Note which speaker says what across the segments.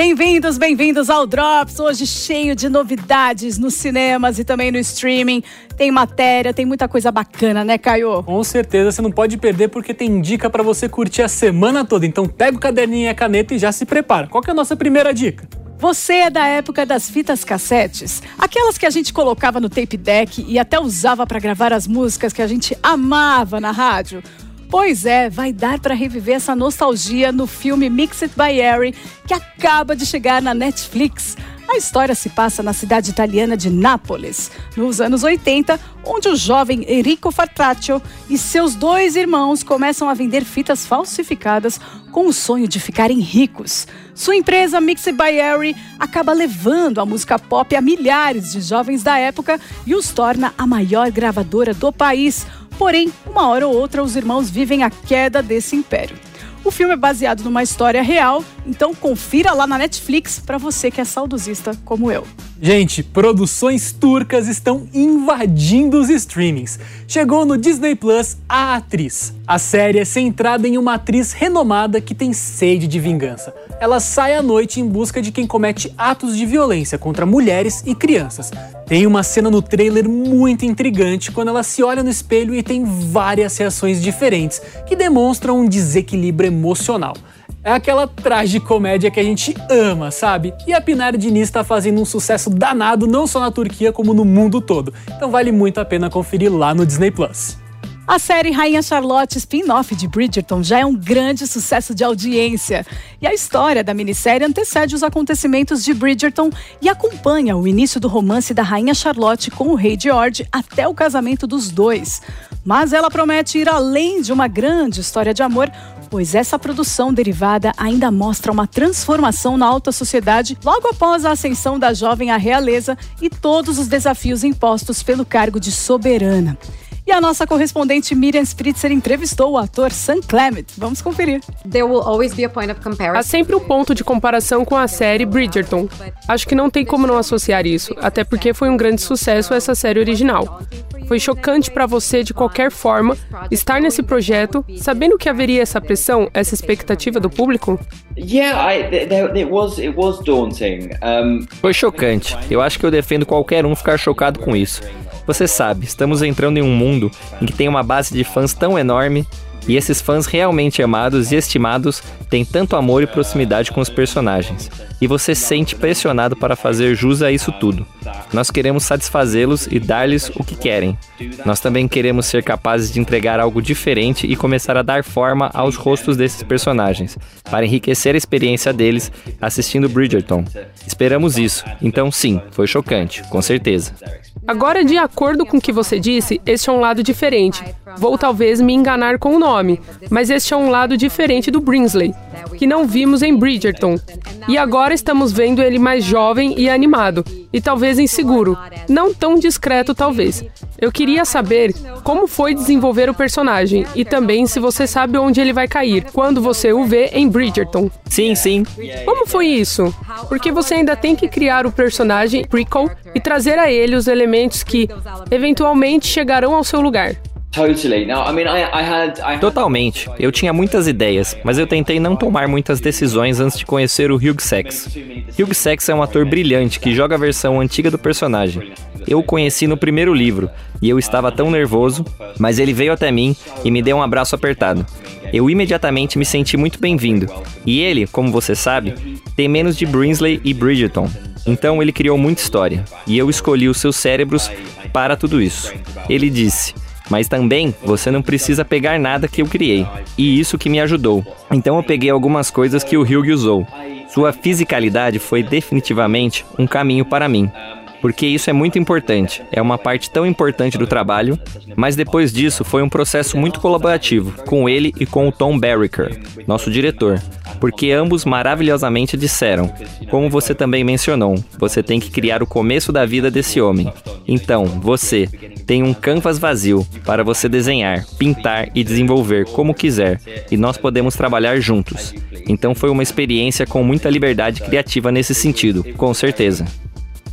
Speaker 1: Bem-vindos, bem-vindos ao Drops, hoje cheio de novidades nos cinemas e também no streaming. Tem matéria, tem muita coisa bacana, né, Caio?
Speaker 2: Com certeza, você não pode perder porque tem dica pra você curtir a semana toda. Então pega o caderninho e a caneta e já se prepara. Qual que é a nossa primeira dica?
Speaker 1: Você é da época das fitas cassetes? Aquelas que a gente colocava no tape deck e até usava pra gravar as músicas que a gente amava na rádio? Pois é, vai dar para reviver essa nostalgia no filme Mixed by Harry, que acaba de chegar na Netflix. A história se passa na cidade italiana de Nápoles, nos anos 80, onde o jovem Enrico Fartaccio e seus 2 irmãos começam a vender fitas falsificadas com o sonho de ficarem ricos. Sua empresa Mixed by Harry acaba levando a música pop a milhares de jovens da época e os torna a maior gravadora do país. Porém, uma hora ou outra, os irmãos vivem a queda desse império. O filme é baseado numa história real, então confira lá na Netflix para você que é saudosista como eu.
Speaker 2: Gente, produções turcas estão invadindo os streamings. Chegou no Disney Plus A Atriz. A série é centrada em uma atriz renomada que tem sede de vingança. Ela sai à noite em busca de quem comete atos de violência contra mulheres e crianças. Tem uma cena no trailer muito intrigante quando ela se olha no espelho e tem várias reações diferentes que demonstram um desequilíbrio emocional. É aquela tragicomédia que a gente ama, sabe? E a Pinar Diniz tá fazendo um sucesso danado não só na Turquia como no mundo todo. Então vale muito a pena conferir lá no Disney Plus.
Speaker 1: A série Rainha Charlotte, spin-off de Bridgerton, já é um grande sucesso de audiência. E a história da minissérie antecede os acontecimentos de Bridgerton e acompanha o início do romance da Rainha Charlotte com o rei George até o casamento dos dois. Mas ela promete ir além de uma grande história de amor, pois essa produção derivada ainda mostra uma transformação na alta sociedade logo após a ascensão da jovem à realeza e todos os desafios impostos pelo cargo de soberana. E a nossa correspondente Miriam Spritzer entrevistou o ator Sam Clement. Vamos conferir.
Speaker 3: Há sempre um ponto de comparação com a série Bridgerton. Acho que não tem como não associar isso, até porque foi um grande sucesso essa série original. Foi chocante para você, de qualquer forma, estar nesse projeto, sabendo que haveria essa pressão, essa expectativa do público?
Speaker 4: Foi chocante. Eu acho que eu defendo qualquer um ficar chocado com isso. Você sabe, estamos entrando em um mundo em que tem uma base de fãs tão enorme e esses fãs realmente amados e estimados têm tanto amor e proximidade com os personagens. E você se sente pressionado para fazer jus a isso tudo. Nós queremos satisfazê-los e dar-lhes o que querem. Nós também queremos ser capazes de entregar algo diferente e começar a dar forma aos rostos desses personagens, para enriquecer a experiência deles assistindo Bridgerton. Esperamos isso. Então sim, foi chocante, com certeza.
Speaker 3: Agora, de acordo com o que você disse, este é um lado diferente. Vou talvez me enganar com o nome, mas este é um lado diferente do Brinsley, que não vimos em Bridgerton. E agora estamos vendo ele mais jovem e animado, e talvez inseguro, não tão discreto talvez. Eu queria saber como foi desenvolver o personagem, e também se você sabe onde ele vai cair, quando você o vê em Bridgerton.
Speaker 4: Sim.
Speaker 3: Como foi isso? Porque você ainda tem que criar o personagem prequel e trazer a ele os elementos que, eventualmente, chegarão ao seu lugar.
Speaker 4: Totalmente. Eu tinha muitas ideias, mas eu tentei não tomar muitas decisões antes de conhecer o Hugh Sachs. Hugh Sachs é um ator brilhante que joga a versão antiga do personagem. Eu o conheci no primeiro livro, e eu estava tão nervoso, mas ele veio até mim e me deu um abraço apertado. Eu imediatamente me senti muito bem-vindo. E ele, como você sabe, tem menos de Brinsley e Bridgerton. Então ele criou muita história, e eu escolhi os seus cérebros para tudo isso. Ele disse: mas também você não precisa pegar nada que eu criei. E isso que me ajudou. Então eu peguei algumas coisas que o Hugh usou. Sua fisicalidade foi definitivamente um caminho para mim. Porque isso é muito importante, é uma parte tão importante do trabalho, mas depois disso foi um processo muito colaborativo, com ele e com o Tom Barraker, nosso diretor, porque ambos maravilhosamente disseram, como você também mencionou, você tem que criar o começo da vida desse homem. Então, você tem um canvas vazio para você desenhar, pintar e desenvolver como quiser, e nós podemos trabalhar juntos. Então foi uma experiência com muita liberdade criativa nesse sentido, com certeza.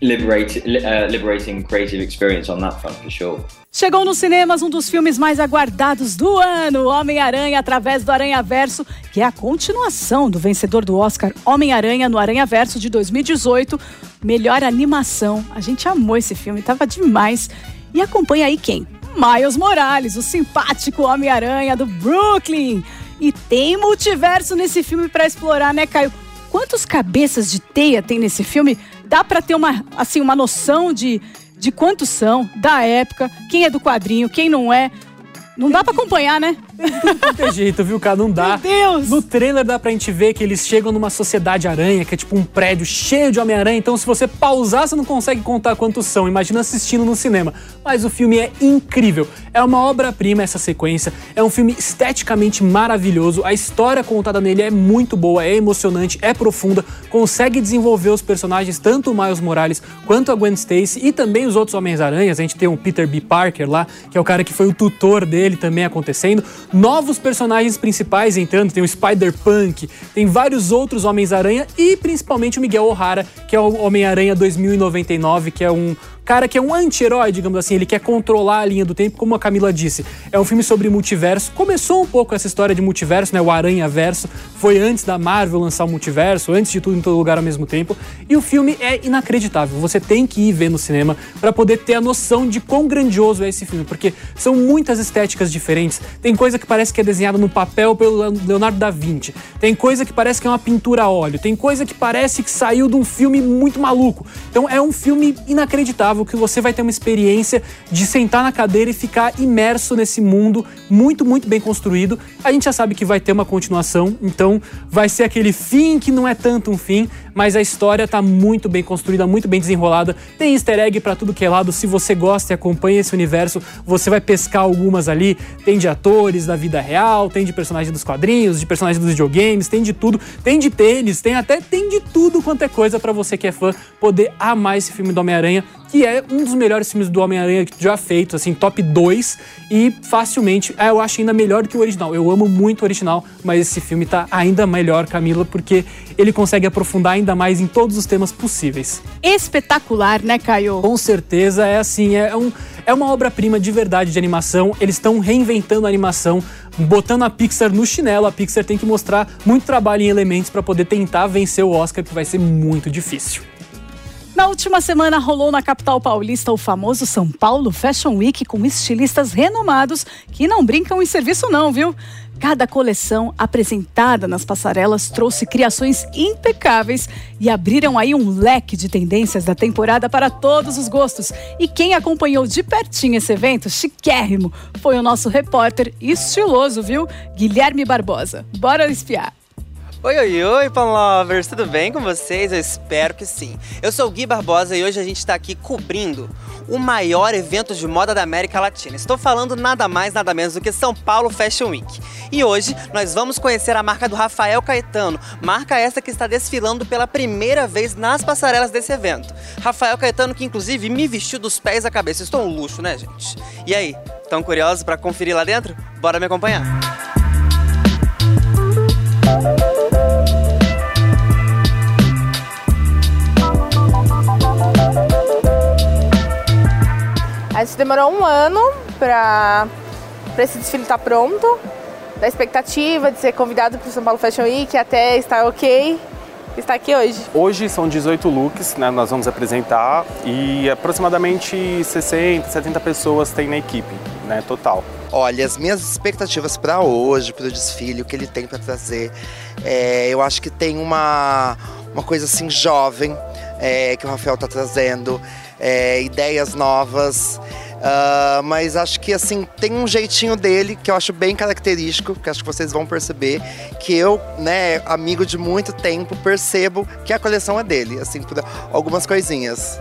Speaker 5: liberating creative experience on that front, for sure.
Speaker 1: Chegou nos cinemas um dos filmes mais aguardados do ano, Homem-Aranha através do Aranhaverso, que é a continuação do vencedor do Oscar Homem-Aranha no Aranhaverso de 2018. Melhor animação. A gente amou esse filme, tava demais. E acompanha aí quem? Miles Morales, o simpático Homem-Aranha do Brooklyn. E tem multiverso nesse filme pra explorar, né, Caio? Quantos cabeças de teia tem nesse filme? Dá pra ter uma noção de quantos são, da época, quem é do quadrinho, quem não é. Não dá pra acompanhar, né?
Speaker 2: Não tem jeito, viu, cara? Não dá.
Speaker 1: Meu Deus!
Speaker 2: No trailer dá pra gente ver que eles chegam numa sociedade aranha, que é tipo um prédio cheio de Homem-Aranha. Então, se você pausar, você não consegue contar quantos são. Imagina assistindo no cinema. Mas o filme é incrível. É uma obra-prima essa sequência. É um filme esteticamente maravilhoso. A história contada nele é muito boa, é emocionante, é profunda. Consegue desenvolver os personagens, tanto o Miles Morales quanto a Gwen Stacy e também os outros Homens-Aranhas. A gente tem o Peter B. Parker lá, que é o cara que foi o tutor dele também acontecendo. Novos personagens principais entrando, tem o Spider-Punk, tem vários outros Homens-Aranha e principalmente o Miguel O'Hara, que é o Homem-Aranha 2099, que é um cara que é um anti-herói, digamos assim, ele quer controlar a linha do tempo, como a Camila disse. É um filme sobre multiverso, começou um pouco essa história de multiverso, né, o Aranhaverso, foi antes da Marvel lançar o multiverso, antes de tudo em todo lugar ao mesmo tempo, e o filme é inacreditável, você tem que ir ver no cinema para poder ter a noção de quão grandioso é esse filme, porque são muitas estéticas diferentes, tem coisa que parece que é desenhada no papel pelo Leonardo da Vinci, tem coisa que parece que é uma pintura a óleo, tem coisa que parece que saiu de um filme muito maluco, então é um filme inacreditável, que você vai ter uma experiência de sentar na cadeira e ficar imerso nesse mundo muito, muito bem construído. A gente já sabe que vai ter uma continuação, então vai ser aquele fim que não é tanto um fim, mas a história tá muito bem construída, muito bem desenrolada. Tem easter egg pra tudo que é lado. Se você gosta e acompanha esse universo, você vai pescar algumas ali. Tem de atores da vida real, tem de personagens dos quadrinhos, de personagens dos videogames, tem de tudo. Tem de tênis, tem de tudo quanto é coisa pra você que é fã poder amar esse filme do Homem-Aranha, que é um dos melhores filmes do Homem-Aranha já feitos, assim, top 2, e facilmente, eu acho ainda melhor que o original. Eu amo muito o original, mas esse filme tá ainda melhor, Camila, porque ele consegue aprofundar ainda mais em todos os temas possíveis.
Speaker 1: Espetacular, né, Caio?
Speaker 2: Com certeza, é assim, é uma obra-prima de verdade de animação. Eles estão reinventando a animação, botando a Pixar no chinelo. A Pixar tem que mostrar muito trabalho em elementos para poder tentar vencer o Oscar, que vai ser muito difícil.
Speaker 1: Na última semana rolou na capital paulista o famoso São Paulo Fashion Week, com estilistas renomados que não brincam em serviço não, viu? Cada coleção apresentada nas passarelas trouxe criações impecáveis e abriram aí um leque de tendências da temporada para todos os gostos. E quem acompanhou de pertinho esse evento, chiquérrimo, foi o nosso repórter estiloso, viu? Guilherme Barbosa. Bora espiar!
Speaker 6: Oi, Pan Lovers, tudo bem com vocês? Eu espero que sim. Eu sou o Gui Barbosa e hoje a gente está aqui cobrindo o maior evento de moda da América Latina. Estou falando nada mais, nada menos do que São Paulo Fashion Week. E hoje nós vamos conhecer a marca do Rafael Caetano, marca essa que está desfilando pela primeira vez nas passarelas desse evento. Rafael Caetano que inclusive me vestiu dos pés à cabeça. Estou um luxo, né, gente? E aí, estão curiosos para conferir lá dentro? Bora me acompanhar.
Speaker 7: A gente demorou um ano para esse desfile estar pronto, da expectativa de ser convidado para o São Paulo Fashion Week até estar ok, estar aqui hoje.
Speaker 8: Hoje são 18 looks, né, nós vamos apresentar e aproximadamente 60, 70 pessoas tem na equipe, né, total.
Speaker 9: Olha, as minhas expectativas para hoje, para o desfile, o que ele tem para trazer, eu acho que tem uma coisa assim jovem que o Rafael está trazendo, ideias novas, mas acho que assim tem um jeitinho dele que eu acho bem característico, que acho que vocês vão perceber, que eu, né, amigo de muito tempo, percebo que a coleção é dele, assim, por algumas coisinhas.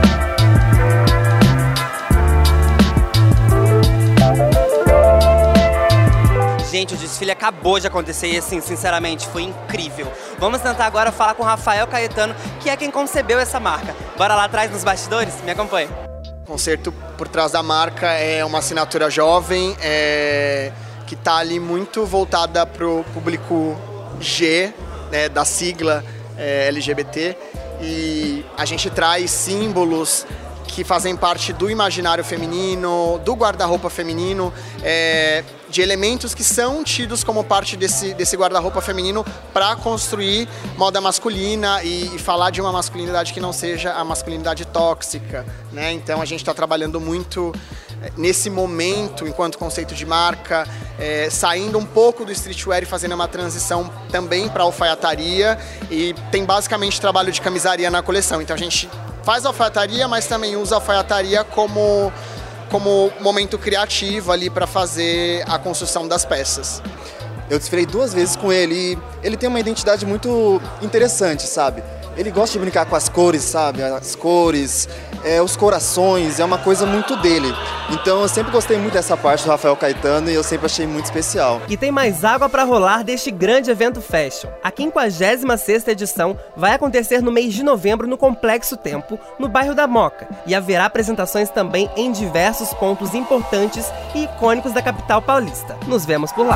Speaker 6: Gente, o desfile acabou de acontecer e, assim, sinceramente, foi incrível. Vamos tentar agora falar com o Rafael Caetano, que é quem concebeu essa marca. Bora lá atrás nos bastidores? Me acompanhe.
Speaker 10: O conceito por trás da marca é uma assinatura jovem, que está ali muito voltada para o público G, né, da sigla LGBT. e a gente traz símbolos que fazem parte do imaginário feminino, do guarda-roupa feminino, de elementos que são tidos como parte desse guarda-roupa feminino para construir moda masculina e falar de uma masculinidade que não seja a masculinidade tóxica, né? Então a gente está trabalhando muito nesse momento, enquanto conceito de marca, saindo um pouco do streetwear e fazendo uma transição também para a alfaiataria, e tem basicamente trabalho de camisaria na coleção. Então a gente faz alfaiataria, mas também usa a alfaiataria como momento criativo ali para fazer a construção das peças.
Speaker 11: Eu desfilei 2 vezes com ele e ele tem uma identidade muito interessante, sabe? Ele gosta de brincar com as cores, sabe? As cores, os corações, é uma coisa muito dele. Então eu sempre gostei muito dessa parte do Rafael Caetano e eu sempre achei muito especial.
Speaker 12: E tem mais água para rolar deste grande evento fashion. A 56ª edição vai acontecer no mês de novembro no Complexo Tempo, no bairro da Moca. E haverá apresentações também em diversos pontos importantes e icônicos da capital paulista. Nos vemos por lá.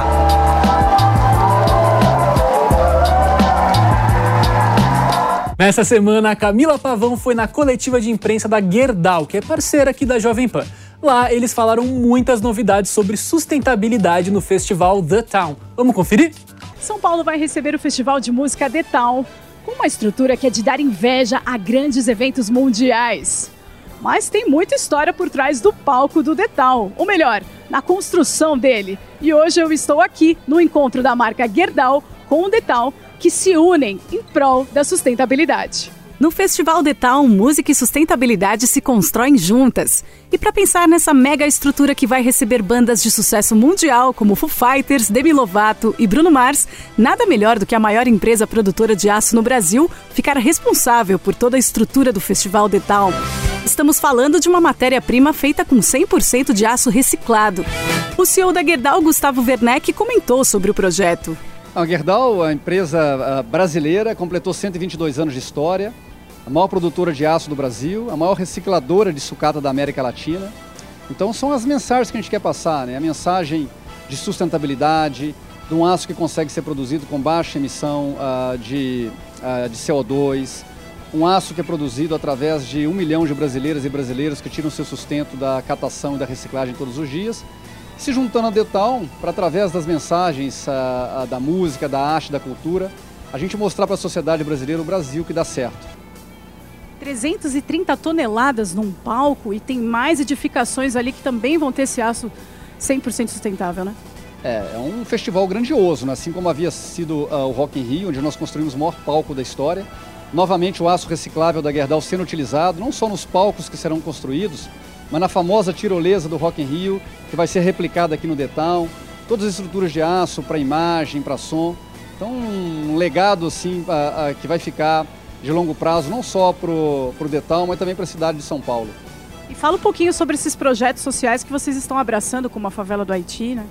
Speaker 2: Nessa semana, a Camila Pavão foi na coletiva de imprensa da Gerdau, que é parceira aqui da Jovem Pan. Lá, eles falaram muitas novidades sobre sustentabilidade no festival The Town. Vamos conferir?
Speaker 1: São Paulo vai receber o festival de música The Town, com uma estrutura que é de dar inveja a grandes eventos mundiais. Mas tem muita história por trás do palco do The Town, ou melhor, na construção dele. E hoje eu estou aqui no encontro da marca Gerdau com o The Town, que se unem em prol da sustentabilidade. No Festival The Town, música e sustentabilidade se constroem juntas. E para pensar nessa mega estrutura que vai receber bandas de sucesso mundial como Foo Fighters, Demi Lovato e Bruno Mars, nada melhor do que a maior empresa produtora de aço no Brasil ficar responsável por toda a estrutura do Festival The Town. Estamos falando de uma matéria-prima feita com 100% de aço reciclado. O CEO da Gerdau, Gustavo Werneck, comentou sobre o projeto.
Speaker 13: A Gerdau, a empresa brasileira, completou 122 anos de história, a maior produtora de aço do Brasil, a maior recicladora de sucata da América Latina. Então são as mensagens que a gente quer passar, né? A mensagem de sustentabilidade, de um aço que consegue ser produzido com baixa emissão de CO2, um aço que é produzido através de 1 milhão de brasileiras e brasileiros que tiram seu sustento da catação e da reciclagem todos os dias. Se juntando a The Town, para através das mensagens da música, da arte, da cultura, a gente mostrar para a sociedade brasileira o Brasil que dá certo.
Speaker 1: 330 toneladas num palco e tem mais edificações ali que também vão ter esse aço 100% sustentável, né?
Speaker 13: É um festival grandioso, né? Assim como havia sido o Rock in Rio, onde nós construímos o maior palco da história. Novamente o aço reciclável da Gerdau sendo utilizado, não só nos palcos que serão construídos, mas na famosa tirolesa do Rock in Rio, que vai ser replicada aqui no The Town, todas as estruturas de aço para imagem, para som. Então um legado assim, que vai ficar de longo prazo, não só para o The Town, mas também para a cidade de São Paulo.
Speaker 1: E fala um pouquinho sobre esses projetos sociais que vocês estão abraçando, como a favela do Haiti, né?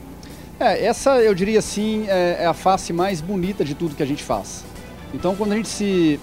Speaker 13: Essa, eu diria assim, é a face mais bonita de tudo que a gente faz. Então, quando a gente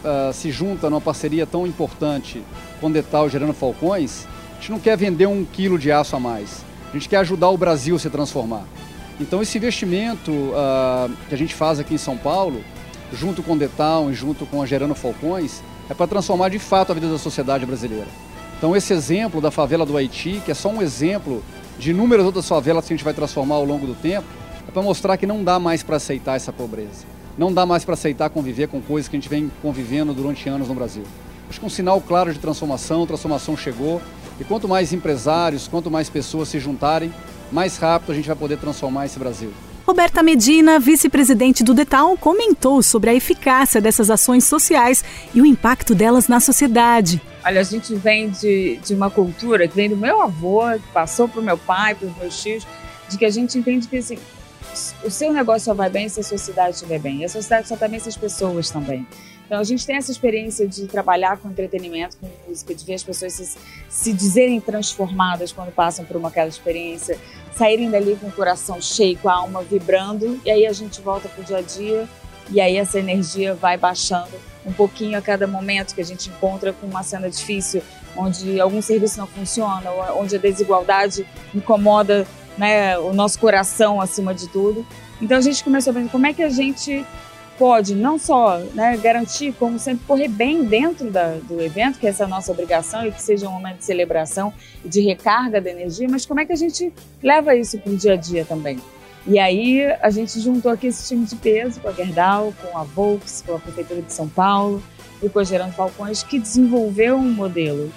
Speaker 13: se junta numa parceria tão importante com o The Town Gerando Falcões, a gente não quer vender 1 quilo de aço a mais. A gente quer ajudar o Brasil a se transformar. Então, esse investimento que a gente faz aqui em São Paulo, junto com o The Town e junto com a Gerando Falcões, é para transformar de fato a vida da sociedade brasileira. Então, esse exemplo da favela do Haiti, que é só um exemplo de inúmeras outras favelas que a gente vai transformar ao longo do tempo, é para mostrar que não dá mais para aceitar essa pobreza. Não dá mais para aceitar conviver com coisas que a gente vem convivendo durante anos no Brasil. Acho que é um sinal claro de transformação, a transformação chegou. E quanto mais empresários, quanto mais pessoas se juntarem, mais rápido a gente vai poder transformar esse Brasil.
Speaker 1: Roberta Medina, vice-presidente do The Town, comentou sobre a eficácia dessas ações sociais e o impacto delas na sociedade.
Speaker 14: Olha, a gente vem de uma cultura que vem do meu avô, que passou para o meu pai, para os meus tios, de que a gente entende que assim, o seu negócio só vai bem se a sociedade estiver bem. E a sociedade só está bem se as pessoas estão bem. Então a gente tem essa experiência de trabalhar com entretenimento, com música, de ver as pessoas se dizerem transformadas quando passam por aquela experiência, saírem dali com o coração cheio, com a alma vibrando, e aí a gente volta para o dia a dia, e aí essa energia vai baixando um pouquinho a cada momento que a gente encontra com uma cena difícil, onde algum serviço não funciona, onde a desigualdade incomoda, né, o nosso coração acima de tudo. Então a gente começou a pensar como é que a gente pode não só, né, garantir, como sempre, correr bem dentro do evento, que essa é a nossa obrigação, e que seja um momento de celebração e de recarga da energia, mas como é que a gente leva isso para o dia a dia também? E aí a gente juntou aqui esse time de peso com a Gerdau, com a Volks, com a Prefeitura de São Paulo e com a Gerando Falcões, que desenvolveu um modelo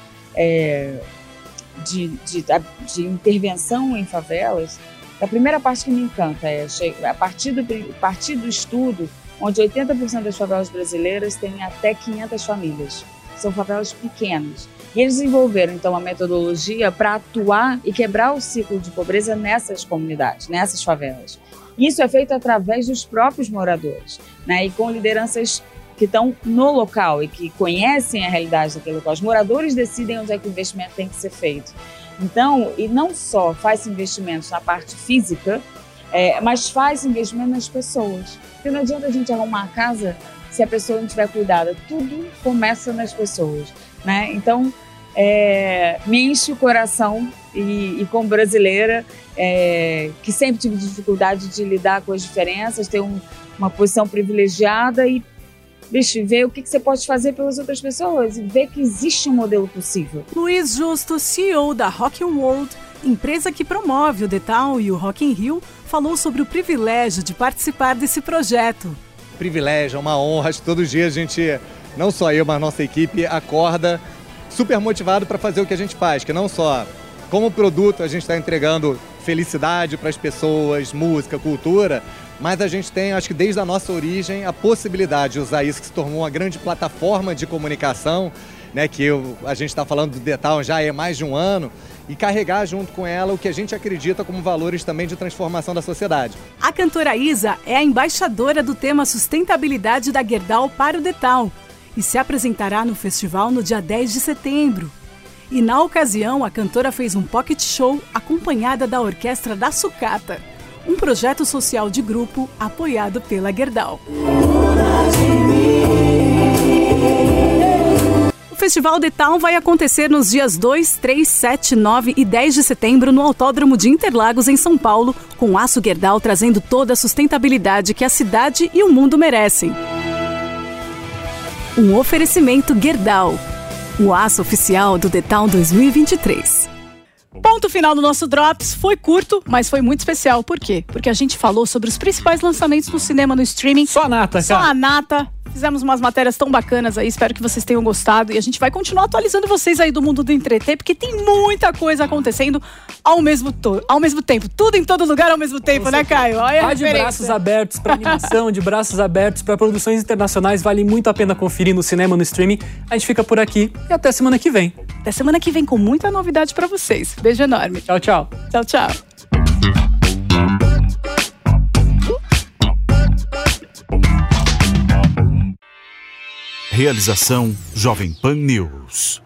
Speaker 14: de intervenção em favelas. A primeira parte que me encanta é a partir do estudo, onde 80% das favelas brasileiras têm até 500 famílias. São favelas pequenas. E eles desenvolveram, então, uma metodologia para atuar e quebrar o ciclo de pobreza nessas comunidades, nessas favelas. Isso é feito através dos próprios moradores, né? E com lideranças que estão no local e que conhecem a realidade daquele local. Os moradores decidem onde é que o investimento tem que ser feito. Então, e não só faz investimentos na parte física, mas faz investimento nas pessoas. Porque não adianta a gente arrumar a casa se a pessoa não estiver cuidada. Tudo começa nas pessoas, né? Então, me enche o coração e como brasileira, que sempre tive dificuldade de lidar com as diferenças, ter uma posição privilegiada e ver o que você pode fazer pelas outras pessoas e ver que existe um modelo possível.
Speaker 1: Luiz Justo, CEO da Rock and World, empresa que promove o The Town e o Rock in Rio, falou sobre o privilégio de participar desse projeto.
Speaker 15: Privilégio, é uma honra. Acho que todos os dias a gente, não só eu, mas nossa equipe, acorda super motivado para fazer o que a gente faz, que não só como produto a gente está entregando felicidade para as pessoas, música, cultura, mas a gente tem, acho que desde a nossa origem, a possibilidade de usar isso, que se tornou uma grande plataforma de comunicação, né, que a gente está falando do The Town já há mais de um ano, e carregar junto com ela o que a gente acredita como valores também de transformação da sociedade.
Speaker 1: A cantora Isa é a embaixadora do tema sustentabilidade da Gerdau para o The Town e se apresentará no festival no dia 10 de setembro. E na ocasião, a cantora fez um pocket show acompanhada da Orquestra da Sucata, um projeto social de grupo apoiado pela Gerdau. O Festival The Town vai acontecer nos dias 2, 3, 7, 9 e 10 de setembro no Autódromo de Interlagos, em São Paulo, com Aço Gerdau trazendo toda a sustentabilidade que a cidade e o mundo merecem. Um oferecimento Gerdau, o aço oficial do The Town 2023. Ponto final do nosso Drops. Foi curto, mas foi muito especial. Por quê? Porque a gente falou sobre os principais lançamentos no cinema, no streaming.
Speaker 2: Só a nata, cara.
Speaker 1: Só a nata. Fizemos umas matérias tão bacanas aí, espero que vocês tenham gostado. E a gente vai continuar atualizando vocês aí do mundo do entreter, porque tem muita coisa acontecendo ao mesmo tempo. Tudo em todo lugar ao mesmo tempo, né, Caio? Olha
Speaker 2: de braços abertos para animação, de braços abertos para produções internacionais. Vale muito a pena conferir no cinema, no streaming. A gente fica por aqui e até semana que vem.
Speaker 1: Até semana que vem com muita novidade para vocês. Beijo enorme.
Speaker 2: Tchau, tchau.
Speaker 1: Tchau, tchau.
Speaker 16: Realização Jovem Pan News.